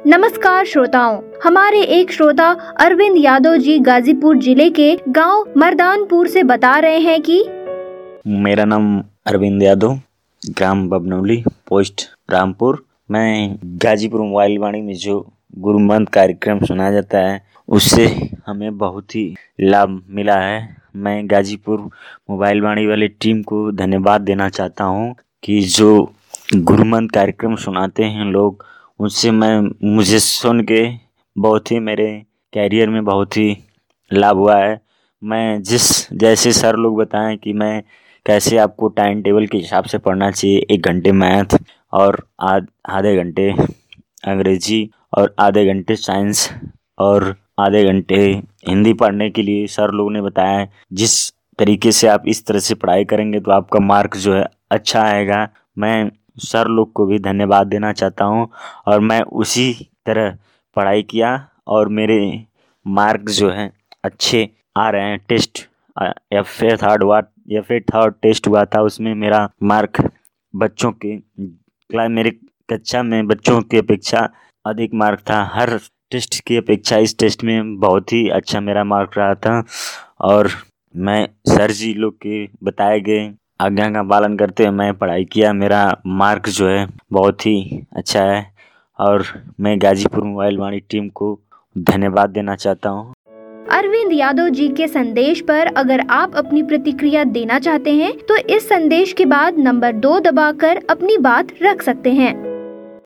नमस्कार श्रोताओं, हमारे एक श्रोता अरविंद यादव जी गाजीपुर जिले के गांव मर्दानपुर से बता रहे हैं कि मेरा नाम अरविंद यादव, ग्राम बबनौली, पोस्ट रामपुर। मैं गाजीपुर मोबाइल वाणी में जो गुरुमंत्र कार्यक्रम सुना जाता है उससे हमें बहुत ही लाभ मिला है। मैं गाजीपुर मोबाइल वाणी वाली टीम को धन्यवाद देना चाहता हूँ कि जो गुरुमंत्र कार्यक्रम सुनाते हैं लोग, उससे मुझे सुन के बहुत ही मेरे कैरियर में बहुत ही लाभ हुआ है। मैं जैसे सर लोग बताएं कि मैं कैसे आपको टाइम टेबल के हिसाब से पढ़ना चाहिए, 1 घंटे मैथ और आधे घंटे अंग्रेजी और आधे घंटे साइंस और आधे घंटे हिंदी पढ़ने के लिए सर लोगों ने बताया है। जिस तरीके से आप इस तरह से पढ़ाई करेंगे तो आपका मार्क जो है अच्छा आएगा। मैं सर लोग को भी धन्यवाद देना चाहता हूँ और मैं उसी तरह पढ़ाई किया और मेरे मार्क जो हैं अच्छे आ रहे हैं। टेस्ट या फिर थर्ड टेस्ट हुआ था, उसमें मेरा मार्क मेरे कक्षा में बच्चों की अपेक्षा अधिक मार्क था। हर टेस्ट की अपेक्षा इस टेस्ट में बहुत ही अच्छा मेरा मार्क रहा था और मैं सर जी लोग के बताए गए आज्ञा का पालन करते हुए मैं पढ़ाई किया। मेरा मार्क जो है बहुत ही अच्छा है और मैं गाजीपुर मोबाइल वाणी टीम को धन्यवाद देना चाहता हूँ। अरविंद यादव जी के संदेश पर अगर आप अपनी प्रतिक्रिया देना चाहते हैं तो इस संदेश के बाद नंबर 2 दबाकर अपनी बात रख सकते हैं।